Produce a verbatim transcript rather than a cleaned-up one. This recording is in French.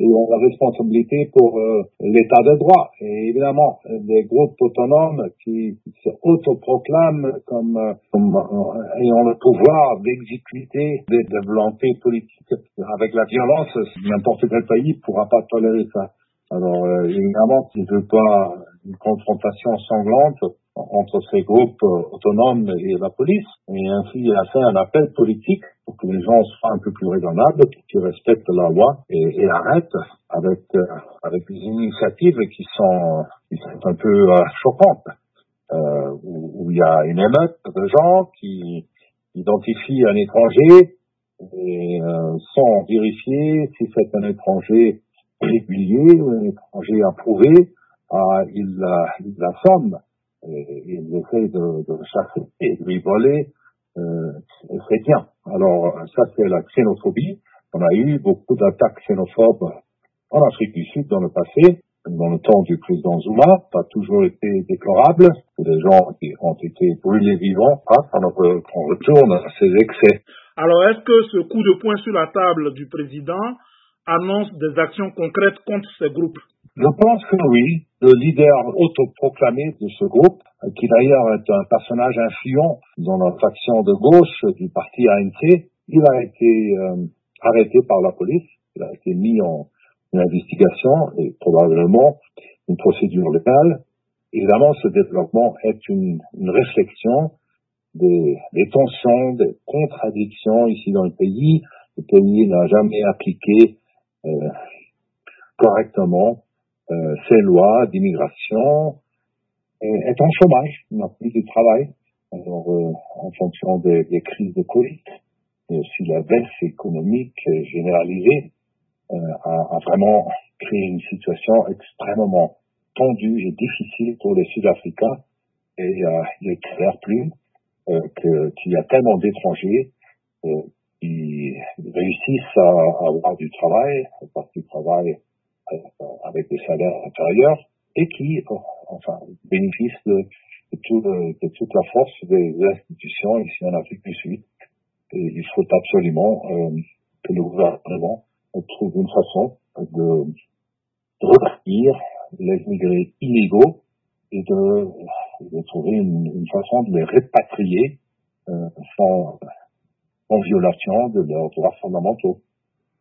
et ont la responsabilité pour euh, l'état de droit. Et évidemment, des groupes autonomes qui se autoproclament comme, euh, comme euh, ayant le pouvoir d'exécuter des, des volontés politiques avec la violence, n'importe quel pays ne pourra pas tolérer ça. Alors euh, évidemment, il ne veut pas une confrontation sanglante entre ces groupes euh, autonomes et la police, et ainsi il a fait un appel politique pour que les gens soient un peu plus raisonnables, pour qu'ils respectent la loi et, et arrêtent avec euh, avec des initiatives qui sont qui sont un peu euh, choquantes, euh, où, où il y a une émeute de gens qui identifient un étranger et euh, sans vérifier si c'est un étranger régulier ou un étranger approuvé, euh, ils il l'assomment. Et ils essaient de, de chasser et de lui voler euh, ses biens. Alors, ça, c'est la xénophobie. On a eu beaucoup d'attaques xénophobes en Afrique du Sud dans le passé, dans le temps du président Zuma. Ça a toujours été déplorable. Des gens qui ont été brûlés vivants. Ah, on, on retourne à ces excès. Alors, est-ce que ce coup de poing sur la table du président annonce des actions concrètes contre ces groupes? Je pense que oui. Le leader autoproclamé de ce groupe, qui d'ailleurs est un personnage influent dans la faction de gauche du parti A N C, il a été euh, arrêté par la police. Il a été mis en une investigation et probablement une procédure légale. Évidemment, ce développement est une, une réflexion des, des tensions, des contradictions ici dans le pays. Le pays n'a jamais appliqué euh, correctement Euh, ces lois d'immigration, euh, est en chômage, il n'a plus de travail. Alors, euh, en fonction des, des crises de Covid, et aussi la baisse économique généralisée euh, a, a vraiment créé une situation extrêmement tendue et difficile pour les Sud-Africains. Et euh, il ne clair plus euh, que, qu'il y a tellement d'étrangers euh, qui réussissent à, à avoir du travail, parce qu'ils travaillent avec des salaires inférieurs et qui, enfin, bénéficient de, de, tout le, de toute la force des institutions ici en Afrique du Sud. Et il faut absolument euh, que le gouvernement trouve une façon de, de repartir les immigrés illégaux et de, de trouver une, une façon de les répatrier euh, sans, sans violation de leurs droits fondamentaux.